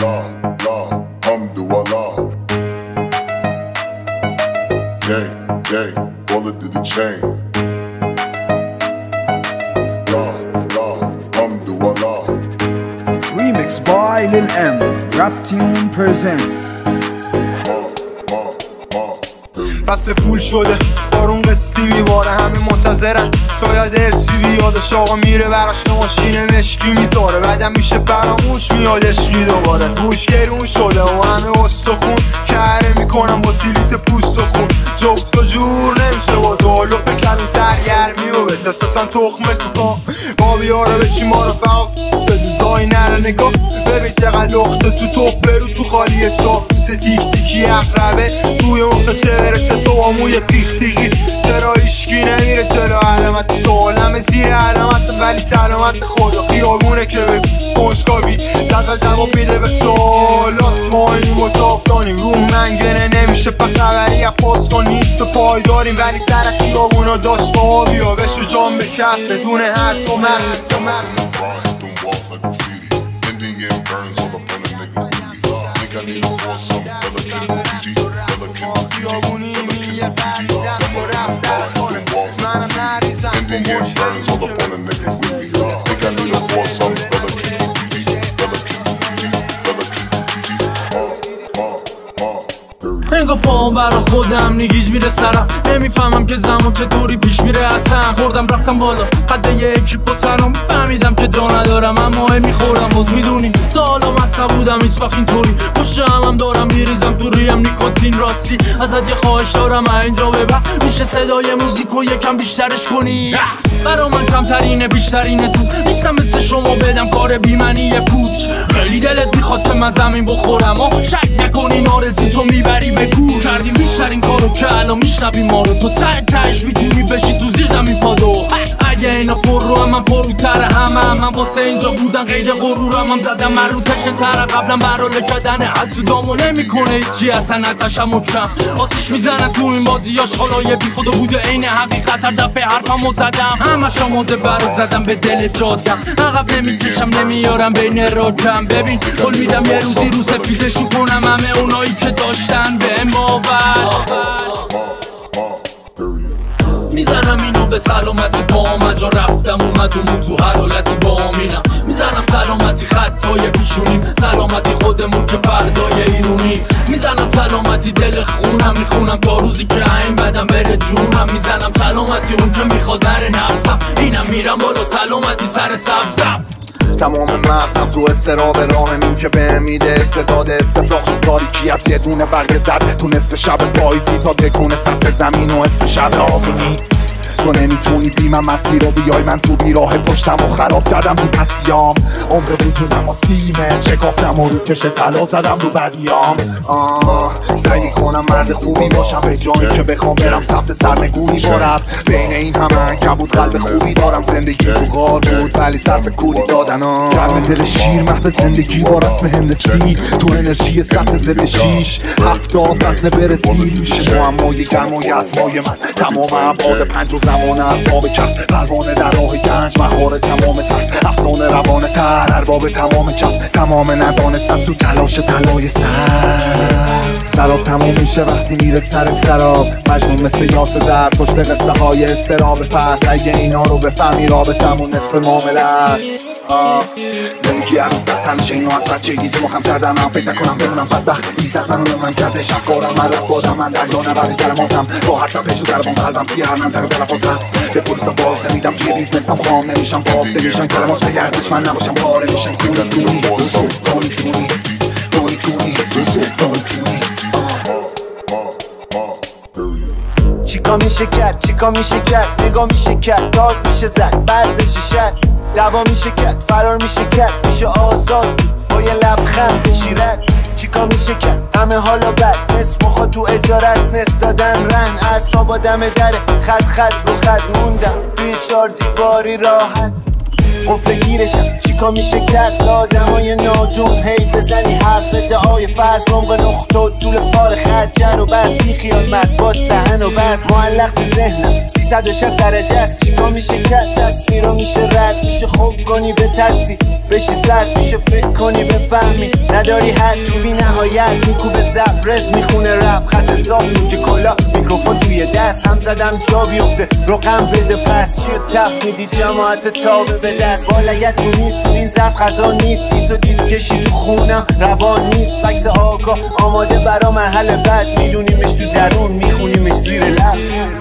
bullet to the chain. Remix by Lil M. Rap Tune presents. فصل پول شده بارون قسطی میباره همه منتظرن شاید ارسی بیادش آقا میره براش ماشین مشکی میذاره بعدم میشه فراموش میاد عشقی دوباره گوش گرون شده و همه استخون کره میکنم با تیلیت پوست و خون جفت و جور نمیشه با دولو بکنی سرگرمی و بچست اصلا تخمه تو پا با بیاره بشی ما رو فهم سدوزای نره نگاه ببین چقدر لخته تو توف برو تو خالیه تا پوست تیک تیکی اقربه توی مخته چه برسه تو آموی تیخ تیخی چرا ایشکی نمیره جلو علامت سوالم زیر علامت ولی سلامت خدا خیابونه که بگو کنجکاوی دقل جواب میده به سوالات ما این مطاف داریم روح منگنه نمیشه پا خبری از پاس کن نیست و پای داریم ولی سر خیابونا داشت با بیا بشو جام به کف بدون حد و مرد انگار پاهم برا خودم نگیج میره سرم نمیفهمم که زمان چطوری پیش میره اصلا خوردم رفتم بالا قد یه اکیپ با تنها فهمیدم که جا ندارم اما میخوردم باز میدونی تا حالا مصب بودم هیچ وقت اینطوری پشت هم دارم میریزم تو ریم نیکوتین راستی ازت یه خواهش دارم اینجا ببر میشه صدای موزیکو یکم بیشترش کنی برا من کمترینه بیشترینه تو نیستم مثل شما بدم کار بیمنی پوچ خیلی دلت میخواد که من زمین بخورم شک نکنی نارزی تو میبری به کور کردیم بیشترین کارو که الان میشنبی ما رو تو تهش میتونی بشی تو زیر زمین پادو اگه اینا پر رو هم من پروتره همه من واسه اینجا بودن قید غرورم هم زدم من رو تکن تره قبلا برا لکدن حسودامو نمیکنه هیچی اصلا نتشم مکم آتیش میزنه تو این بازیاش خالای بی خدا بوده عین حقیقت هر دفعه حرفمو زدم همش آماده برا زدم به دل جادم عقب نمیکشم نمیارم بین راکم ببین قول میدم یه روزی رو سفیدشون کنم همه اونایی که داشتن به میزنم اینو به سلامتی پام جا رفتم اومدومون تو هر حالتی با مینم میزنم سلامتی خطای پیشونیم سلامتی خودمون که فردای ایرونی میزنم سلامتی دل خونم میخونم تا روزی که این بدم بره جونم میزنم سلامتی اون که میخواد نره نفسم اینم میرم بالا سلامتی سر سبزم تمام مغزم تو استراب راهمون که بهم میده استعداد استفراغ تو تاریکی از یه دونه برگ زرد تو نصف شب پاییزی تا بکنه سطح زمین و اسم شب آبونی تو نمیتونی بی من مسیر رو بیای من تو بیراه پشتم و خراب کردم تو پسیام عمر وجودم و سیمه چه گفتم و رو کش طلا زدم رو بدیام سعی میکنم مرد خوبی باشم به جایی که بخوام برم سمت سرنگونی بارم بین این همه کبود قلب خوبی دارم زندگی تو غار بود ولی صرف کولی دادن گرم دل شیر محو زندگی با رسم هندسی تو انرژی سطح زل 6 70 وزنه برسی میشه معمای گرمای اسمای من تمام ابعاد 5 زمان اصحاب کف پروانه در راه گنج مهار تمام ترس افسانه روانه تر ارباب تمام چپ تمام ندانستم تو تلاش طلای سراب تموم میشه وقتی میره سر سراب مجنون مثل یاس در پشت قصه های استراب فرس اگه اینا رو بفهمی رابطمون نصف معامله است زندگی هر روز بدتر میشه اینو از بچگی زمخم کردم من فکر نکنم بمونم بدبخت بیزد منو به من کرده شفکارم من رفت بادم من دریا نبرد کلماتم با حرفم پیش و دربان قلبم توی هر منطقه دلفات هست به پلیسا باز نمیدم توی بیزنسم خام نمیشم بافته میشن کلمات به گرزش من نباشم پاره میشن کونه دونی چیکا میشه کرد نگاه میشه کرد داد میشه زد بعد بشه شد دوا میشه کرد فرار میشه کرد میشه آزاد با یه لبخند بشیرد چیکا میشه کرد همه حالا بد نصف مخا تو اجاره است نصف دادن رن اعصابا دم دره خط رو خط موندم توی 4 دیواری راحت قفل گیرشم چیکار میشه کرد لادمای نادون هی بزنی حرف ادعای فرض رمق نقطه طول پار خجر و بس بی خیال مرد باز دهن و بس معلق تو ذهنم 360 درجه است چیکار میشه کرد تصویرا میشه رد میشه خوف کنی به ترسی بشی سرد میشه فکر کنی بفهمی نداری حد تو بی نهایت میکوبه زبرز میخونه رب خط صاف نوک کلا میکروفون توی دست هم زدم جا بیفته رقم بده پس چیه تف میدی جماعت تابه به دست بالگت تو نیست تو این ظرف غذا نیست دیس و دیس کشی تو خونم روان نیست فکس آگاه آماده برا محل بد میدونیمش تو درون میخونیمش زیر لب